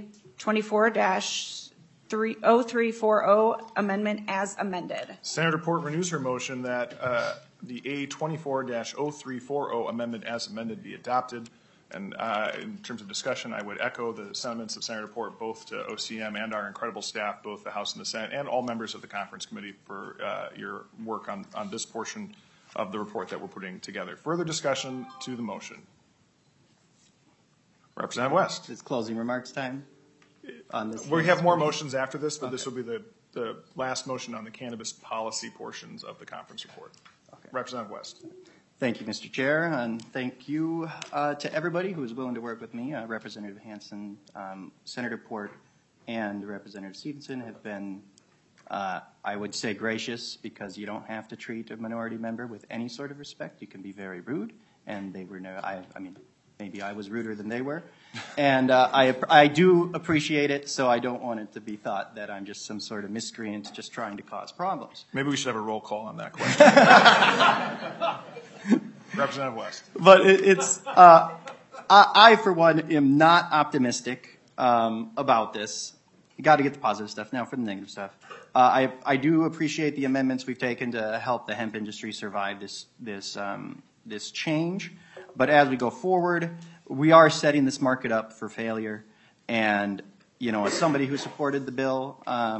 A24-0340 amendment as amended. Senator Port renews her motion that the A24-0340 amendment as amended be adopted. And in terms of discussion, I would echo the sentiments of Senator Port, both to OCM and our incredible staff, both the House and the Senate, and all members of the conference committee for your work on this portion of the report that we're putting together. Further discussion to the motion. Representative West. It's closing remarks time on this. We have more motions after this, but this will be the last motion on the cannabis policy portions of the conference report. Okay. Representative West. Thank you, Mr. Chair, and thank you to everybody who is willing to work with me. Representative Hansen, Senator Port, and Representative Stevenson have been, I would say, gracious, because you don't have to treat a minority member with any sort of respect. You can be very rude, and they were maybe I was ruder than they were. And I do appreciate it, so I don't want it to be thought that I'm just some sort of miscreant just trying to cause problems. Maybe we should have a roll call on that question. Representative West. But I, for one, am not optimistic about this. You got to get the positive stuff now for the negative stuff. I do appreciate the amendments we've taken to help the hemp industry survive this change. But as we go forward, we are setting this market up for failure. And, you know, as somebody who supported the bill,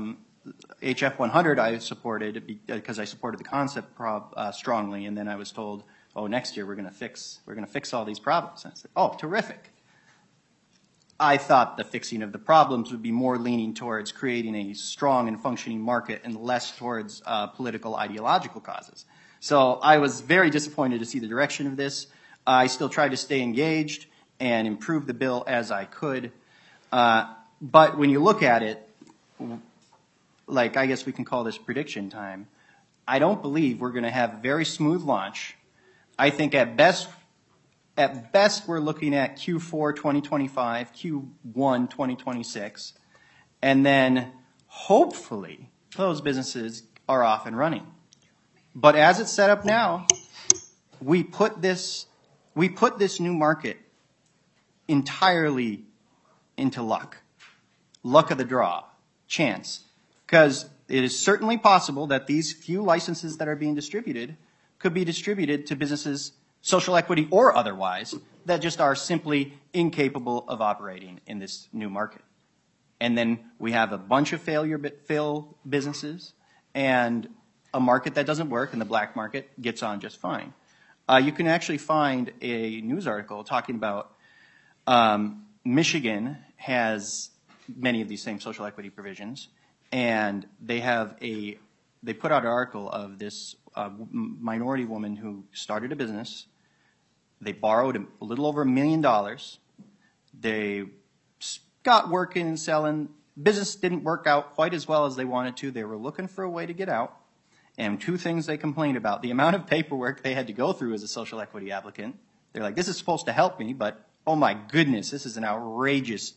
HF 100 I supported because I supported the concept strongly. And then I was told, oh, next year we're going to fix all these problems. And I said, oh, terrific. I thought the fixing of the problems would be more leaning towards creating a strong and functioning market and less towards political ideological causes. So I was very disappointed to see the direction of this. I still tried to stay engaged and improve the bill as I could. But when you look at it, like I guess we can call this prediction time, I don't believe we're going to have a very smooth launch. I think at best we're looking at Q4 2025, Q1 2026, and then hopefully those businesses are off and running. But as it's set up now, we put this new market entirely into luck of the draw, chance, because it is certainly possible that these few licenses that are being distributed could be distributed to businesses, social equity or otherwise, that just are simply incapable of operating in this new market. And then we have a bunch of failed businesses and a market that doesn't work, and the black market gets on just fine. You can actually find a news article talking about Michigan has many of these same social equity provisions, and they put out an article of this minority woman who started a business. They borrowed a little over $1 million. They got working and selling. Business didn't work out quite as well as they wanted to. They were looking for a way to get out. And two things they complained about: the amount of paperwork they had to go through as a social equity applicant. They're like, this is supposed to help me, but oh my goodness, this is an outrageous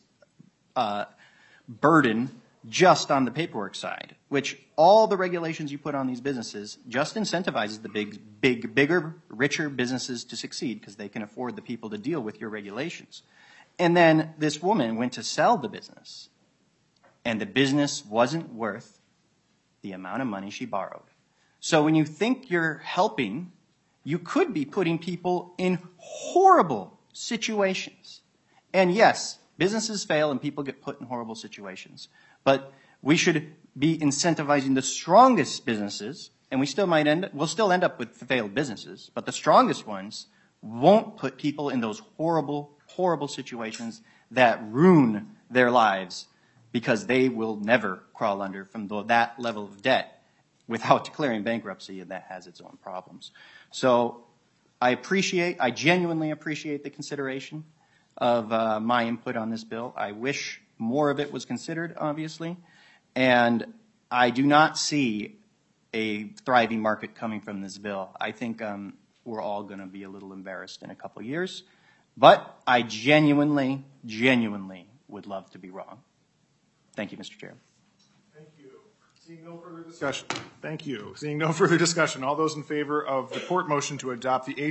burden just on the paperwork side, which all the regulations you put on these businesses just incentivizes the bigger, richer businesses to succeed because they can afford the people to deal with your regulations. And then this woman went to sell the business, and the business wasn't worth the amount of money she borrowed. So when you think you're helping, you could be putting people in horrible situations. And yes, businesses fail and people get put in horrible situations. But we should be incentivizing the strongest businesses, and we'll still end up with failed businesses, but the strongest ones won't put people in those horrible, horrible situations that ruin their lives because they will never crawl under from that level of debt without declaring bankruptcy, and that has its own problems. So I genuinely appreciate the consideration of my input on this bill. I wish more of it was considered, obviously, and I do not see a thriving market coming from this bill. I think we're all going to be a little embarrassed in a couple of years, but I genuinely would love to be wrong. Thank you, Mr. Chair. Thank you. Seeing no further discussion. Thank you. Seeing no further discussion, all those in favor of the court motion to adopt the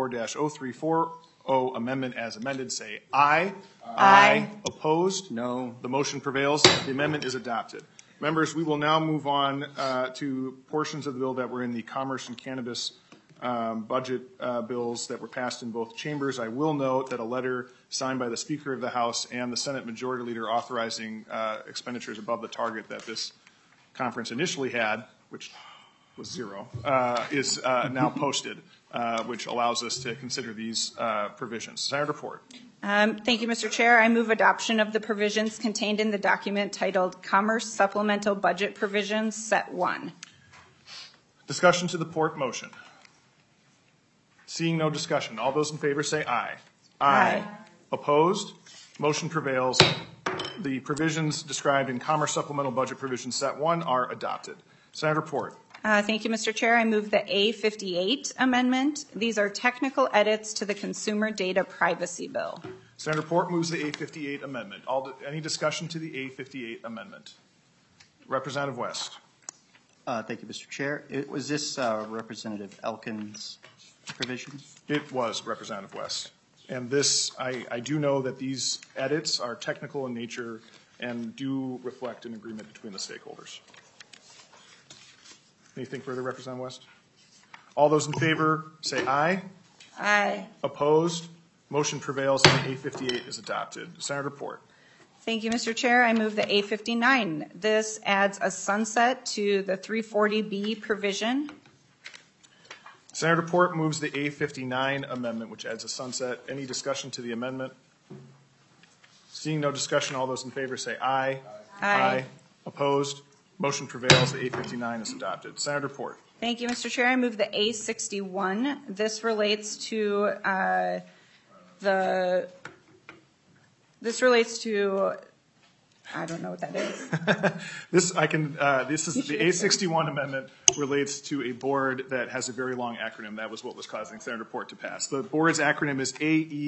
A24-0340 amendment as amended say aye. Aye. Opposed? No. The motion prevails. The amendment is adopted. Members, we will now move on to portions of the bill that were in the commerce and cannabis budget bills that were passed in both chambers. I will note that a letter signed by the Speaker of the House and the Senate Majority Leader authorizing expenditures above the target that this conference initially had, which was zero, is now posted, which allows us to consider these provisions. Senator Ford. Thank you, Mr. Chair. I move adoption of the provisions contained in the document titled Commerce Supplemental Budget Provisions, Set 1. Discussion to the port motion. Seeing no discussion, all those in favor say aye. Aye. Opposed? Motion prevails. The provisions described in Commerce Supplemental Budget Provisions Set 1 are adopted. Senator Port. Thank you, Mr. Chair. I move the A58 amendment. These are technical edits to the Consumer Data Privacy Bill. Senator Port moves the A58 amendment. Any discussion to the A58 amendment? Representative West. Thank you, Mr. Chair. Was this Representative Elkins' provision? It was Representative West. And this, I do know that these edits are technical in nature and do reflect an agreement between the stakeholders. Anything further, Representative West? All those in favor say aye. Aye. Opposed? Motion prevails and the A58 is adopted. Senator Port. Thank you, Mr. Chair. I move the A59. This adds a sunset to the 340B provision. Senator Port moves the A59 amendment, which adds a sunset. Any discussion to the amendment? Seeing no discussion, all those in favor say aye. Aye. Opposed? Motion prevails. The A59 is adopted. Senator Port. Thank you, Mr. Chair. I move the A61. This relates to I don't know what that is. This is the A61 amendment relates to a board that has a very long acronym. That was what was causing Senator Port to pass. The board's acronym is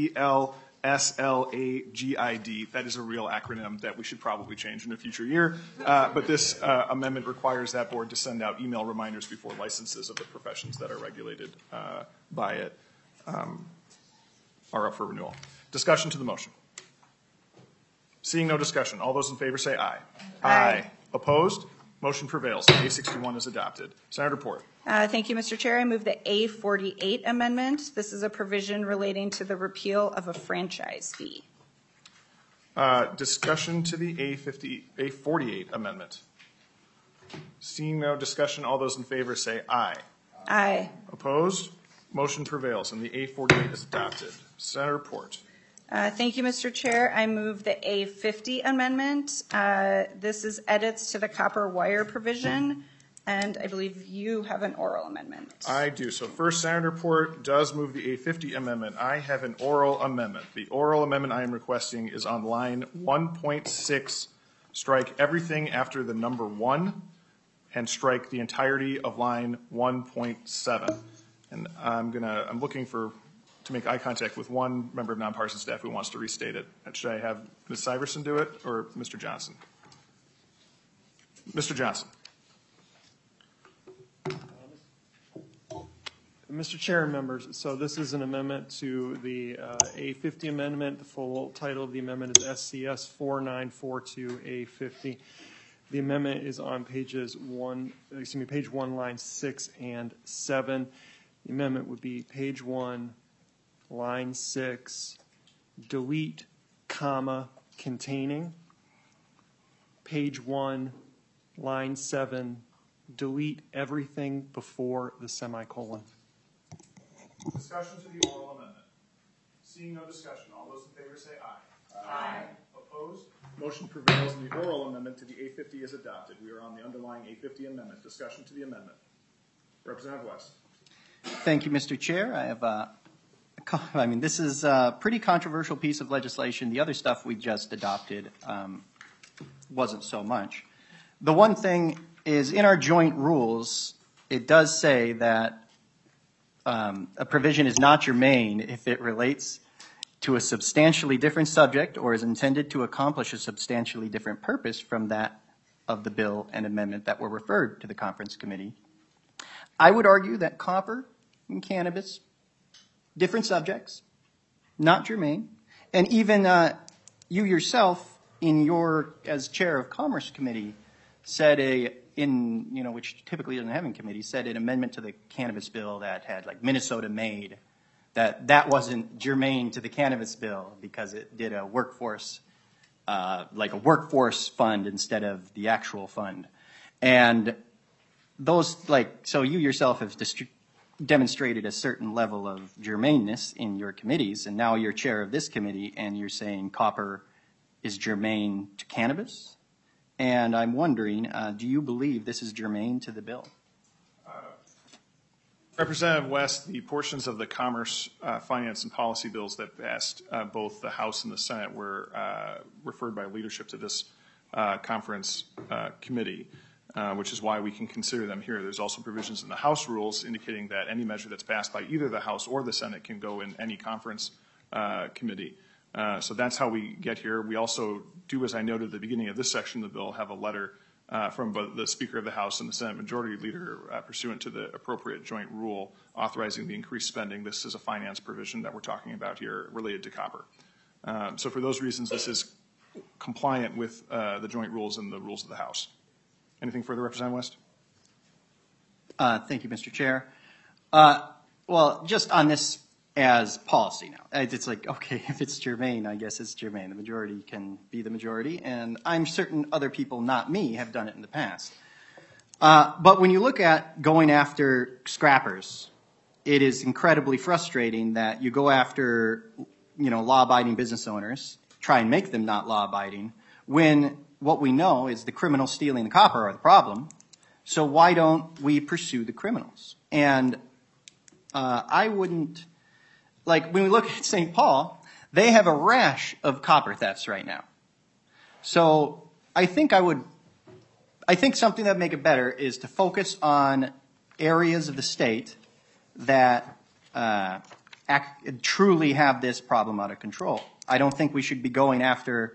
AELSLAGID. That is a real acronym that we should probably change in a future year. But this amendment requires that board to send out email reminders before licenses of the professions that are regulated by it are up for renewal. Discussion to the motion. Seeing no discussion, all those in favor say aye. Aye. Opposed? Motion prevails. A61 is adopted. Senator Port. Thank you, Mr. Chair. I move the A48 amendment. This is a provision relating to the repeal of a franchise fee. Discussion to the A48 amendment. Seeing no discussion, all those in favor say aye. Aye. Opposed? Motion prevails, and the A48 is adopted. Senator Port. Thank you, Mr. Chair. I move the A50 amendment. This is edits to the copper wire provision, and I believe you have an oral amendment. I do. So first, Senator Port does move the A50 amendment. I have an oral amendment. The oral amendment I am requesting is on line 1.6, strike everything after the number 1, and strike the entirety of line 1.7. And I'm looking to make eye contact with one member of nonpartisan staff who wants to restate it. Should I have Ms. Syverson do it or Mr. Johnson? Mr. Johnson. Mr. Chair and members, so this is an amendment to the A50 amendment. The full title of the amendment is SCS 4942A50. The amendment is on page 1, line 6 and 7. The amendment would be page 1, line 6, delete, comma, containing. Page 1, line 7, delete everything before the semicolon. Discussion to the oral amendment. Seeing no discussion, all those in favor say aye. Aye. Opposed? Motion prevails and the oral amendment to the A50 is adopted. We are on the underlying A50 amendment. Discussion to the amendment. Representative West. Thank you, Mr. Chair. I have this is a pretty controversial piece of legislation. The other stuff we just adopted wasn't so much. The one thing is in our joint rules, it does say that a provision is not germane if it relates to a substantially different subject or is intended to accomplish a substantially different purpose from that of the bill and amendment that were referred to the conference committee. I would argue that copper and cannabis, different subjects, not germane, and even you yourself in your, as chair of Commerce Committee, said which typically doesn't have in committee, said an amendment to the cannabis bill that had like Minnesota made, that wasn't germane to the cannabis bill because it did a workforce, like a workforce fund instead of the actual fund. And those, so you yourself have demonstrated a certain level of germaneness in your committees, and now you're chair of this committee and you're saying copper is germane to cannabis. And I'm wondering, do you believe this is germane to the bill? Representative West, the portions of the Commerce, Finance, and Policy bills that passed both the House and the Senate were referred by leadership to this conference committee. which is why we can consider them here. There's also provisions in the House rules indicating that any measure that's passed by either the House or the Senate can go in any conference committee. So that's how we get here. We also do, as I noted at the beginning of this section of the bill, have a letter from both the Speaker of the House and the Senate Majority Leader pursuant to the appropriate joint rule authorizing the increased spending. This is a finance provision that we're talking about here related to copper. So for those reasons, this is compliant with the joint rules and the rules of the House. Anything further, Representative West? Thank you, Mr. Chair. Well, just on this as policy now, it's like, okay, if it's germane, I guess it's germane. The majority can be the majority, and I'm certain other people, not me, have done it in the past. But when you look at going after scrappers, it is incredibly frustrating that you go after, law-abiding business owners, try and make them not law-abiding, when what we know is the criminals stealing the copper are the problem. So why don't we pursue the criminals? And I wouldn't, like when we look at St. Paul, they have a rash of copper thefts right now. So I think something that would make it better is to focus on areas of the state that truly have this problem out of control. I don't think we should be going after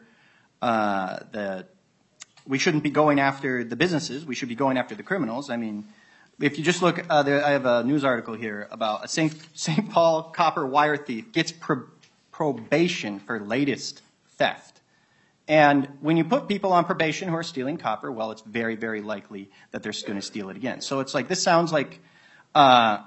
we shouldn't be going after the businesses. We should be going after the criminals. I mean, if you just look, I have a news article here about a St. Paul copper wire thief gets probation for latest theft. And when you put people on probation who are stealing copper, well, it's very, very likely that they're going to steal it again. So it's like, this sounds like the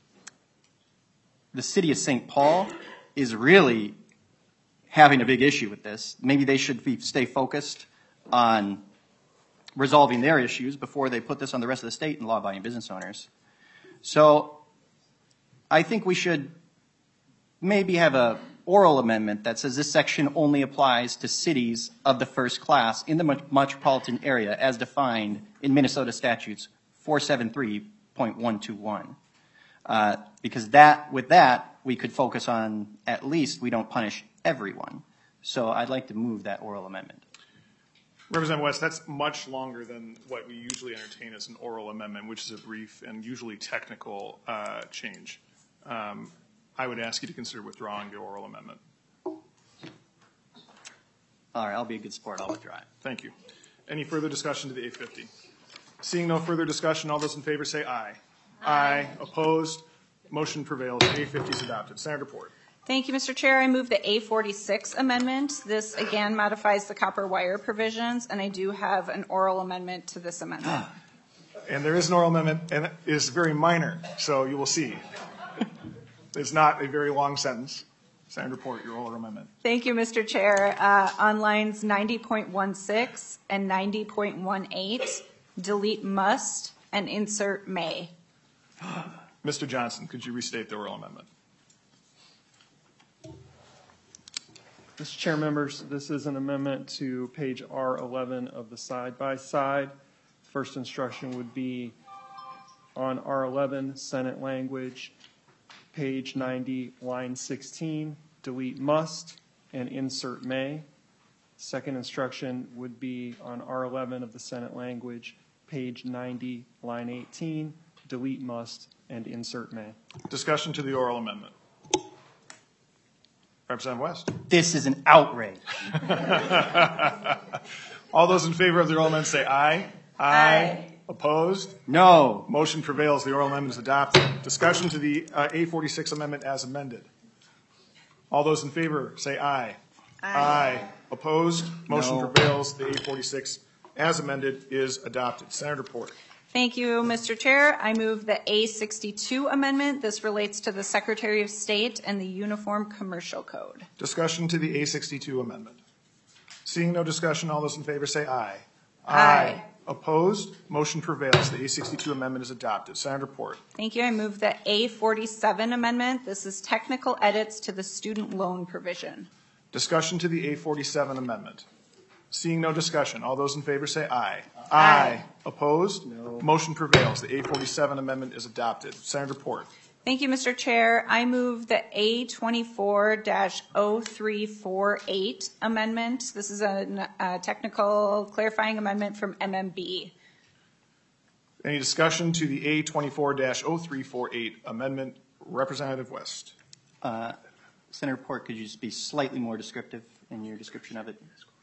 city of St. Paul is really having a big issue with this. Maybe they should stay focused on resolving their issues before they put this on the rest of the state and law-abiding business owners. So I think we should maybe have a oral amendment that says this section only applies to cities of the first class in the metropolitan area as defined in Minnesota statutes 473.121. Because with that, we could focus on at least we don't punish everyone. So I'd like to move that oral amendment. Representative West, that's much longer than what we usually entertain as an oral amendment, which is a brief and usually technical change. I would ask you to consider withdrawing the oral amendment. All right, I'll be a good sport. I'll withdraw it. Thank you. Any further discussion to the A50? Seeing no further discussion, all those in favor say aye. Aye. Opposed? Motion prevails. A50 is adopted. Senator Port. Thank you, Mr. Chair. I move the A46 amendment. This again modifies the copper wire provisions, and I do have an oral amendment to this amendment. And there is an oral amendment, and it is very minor, so you will see. It's not a very long sentence. Senator Port, your oral amendment. Thank you, Mr. Chair. On lines 90.16 and 90.18, delete must and insert may. Mr. Johnson, could you restate the oral amendment? Mr. Chair, members, this is an amendment to page R11 of the side-by-side. First instruction would be on R11, Senate language, page 90, line 16, delete must and insert may. Second instruction would be on R11 of the Senate language, page 90, line 18, delete must and insert may. Discussion to the oral amendment. Representative West. This is an outrage. All those in favor of the oral amendment say aye. Aye. Opposed? No. Motion prevails. The oral amendment is adopted. Discussion to the A46 amendment as amended. All those in favor say aye. Aye. Opposed? Motion prevails. The A46 as amended is adopted. Senator Port. Thank you, Mr. Chair. I move the A62 amendment. This relates to the Secretary of State and the Uniform Commercial Code. Discussion to the A62 amendment. Seeing no discussion, all those in favor say aye. Aye. Opposed? Motion prevails. The A62 amendment is adopted. Senator Port. Thank you. I move the A47 amendment. This is technical edits to the student loan provision. Discussion to the A47 amendment. Seeing no discussion, all those in favor say aye. Aye. Opposed? No. Motion prevails. The A47 amendment is adopted. Senator Port. Thank you, Mr. Chair. I move the A24-0348 amendment. This is a technical clarifying amendment from MMB. Any discussion to the A24-0348 amendment? Representative West. Senator Port, could you just be slightly more descriptive in your description of it?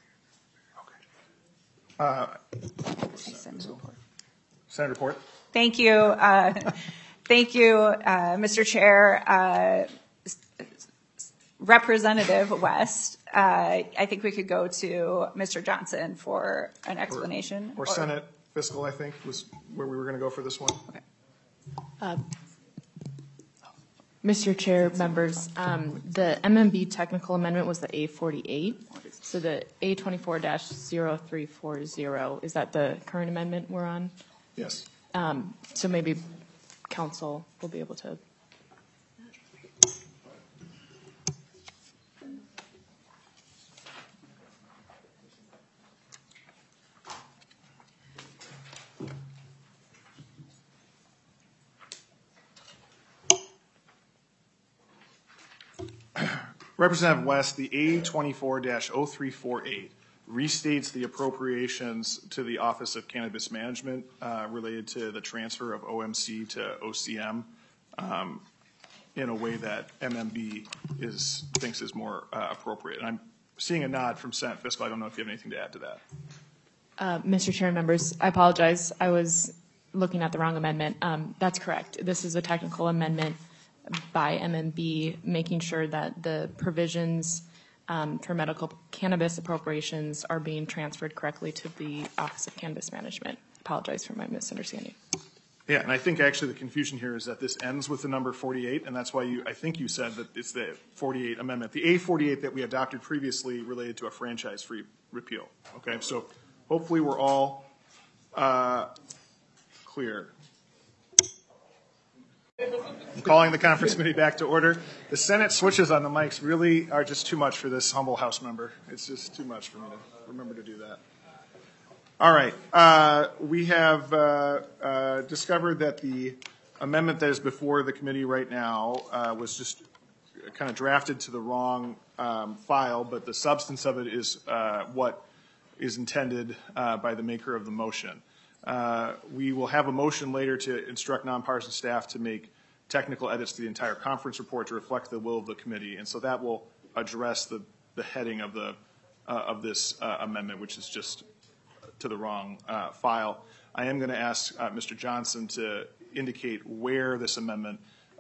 Senator Port. Thank you. Thank you, Mr. Chair. Representative West, I think we could go to Mr. Johnson for an explanation. Or Senate Fiscal, I think, was where we were going to go for this one. Okay. Mr. Chair, members, the MMB technical amendment was the A48. So the A24-0340, is that the current amendment we're on? Yes. So maybe council will be able to. Representative West, the A24-0348 restates the appropriations to the Office of Cannabis Management related to the transfer of OMC to OCM in a way that MMB thinks is more appropriate. And I'm seeing a nod from Senate Fiscal. I don't know if you have anything to add to that. Mr. Chair, members, I apologize. I was looking at the wrong amendment. That's correct. This is a technical amendment by MMB, making sure that the provisions for medical cannabis appropriations are being transferred correctly to the Office of Cannabis Management. Apologize for my misunderstanding. Yeah, and I think actually the confusion here is that this ends with the number 48, and that's why I think you said that it's the 48 amendment. The A48 that we adopted previously related to a franchise-free repeal. Okay, so hopefully we're all clear. I'm calling the conference committee back to order. The Senate switches on the mics really are just too much for this humble House member. It's just too much for me to remember to do that. All right. We have discovered that the amendment that is before the committee right now was just kind of drafted to the wrong file, but the substance of it is what is intended by the maker of the motion. We will have a motion later to instruct nonpartisan staff to make technical edits to the entire conference report to reflect the will of the committee, and so that will address the heading of this amendment, which is just to the wrong file. I am going to ask Mr. Johnson to indicate where this amendment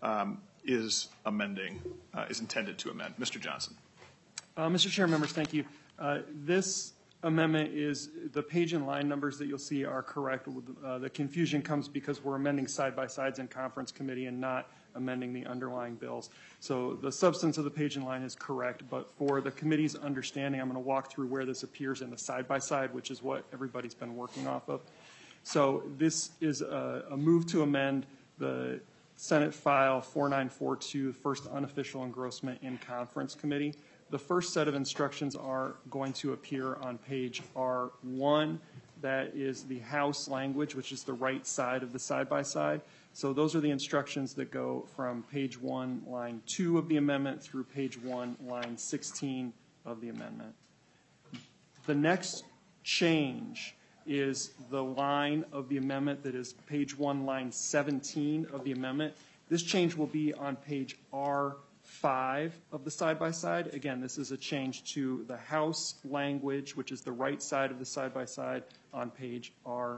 is intended to amend. Mr. Johnson. Mr. Chair, members, thank you. This amendment is, the page and line numbers that you'll see are correct. The confusion comes because we're amending side-by-sides in conference committee and not amending the underlying bills. So the substance of the page and line is correct, but for the committee's understanding, I'm going to walk through where this appears in the side-by-side, which is what everybody's been working off of. So this is a move to amend the Senate file 4942, first unofficial engrossment in conference committee. The first set of instructions are going to appear on page R1. That is the House language, which is the right side of the side-by-side. So those are the instructions that go from page 1, line 2 of the amendment through page 1, line 16 of the amendment. The next change is the line of the amendment that is page 1, line 17 of the amendment. This change will be on page R5 of the side-by-side. Again, this is a change to the House language, which is the right side of the side-by-side on page R5.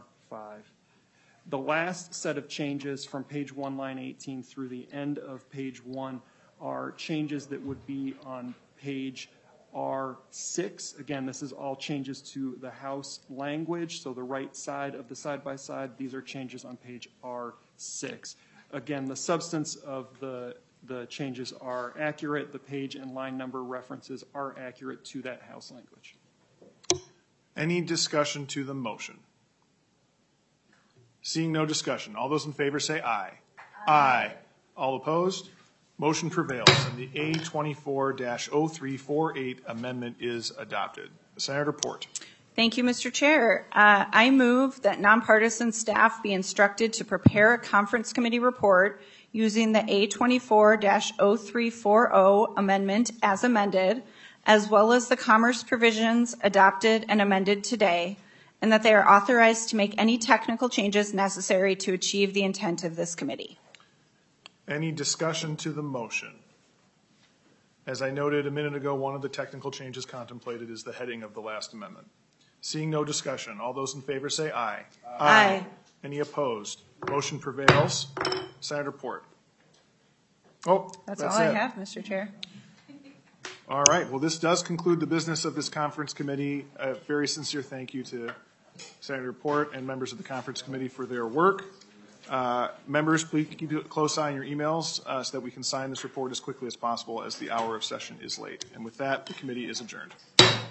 The last set of changes from page 1, line 18 through the end of page 1 are changes that would be on page R6. Again, this is all changes to the House language, so the right side of the side-by-side. These are changes on page R6. Again, the substance of the changes are accurate. The page and line number references are accurate to that House language. Any discussion to the motion? Seeing no discussion, all those in favor say aye. Aye. All opposed? Motion prevails, and the A24-0348 amendment is adopted. Senator Port. Thank you, Mr. Chair. I move that nonpartisan staff be instructed to prepare a conference committee report using the A24-0340 amendment as amended, as well as the commerce provisions adopted and amended today, and that they are authorized to make any technical changes necessary to achieve the intent of this committee. Any discussion to the motion? As I noted a minute ago, one of the technical changes contemplated is the heading of the last amendment. Seeing no discussion, all those in favor say aye. Aye. Any opposed? Motion prevails. Senator Port. Oh, That's that's all I it. have, Mr. Chair. All right, well, this does conclude the business of this conference committee. A very sincere thank you to Senator Port and members of the conference committee for their work. Members, please keep a close eye on your emails so that we can sign this report as quickly as possible as the hour of session is late. And with that, the committee is adjourned.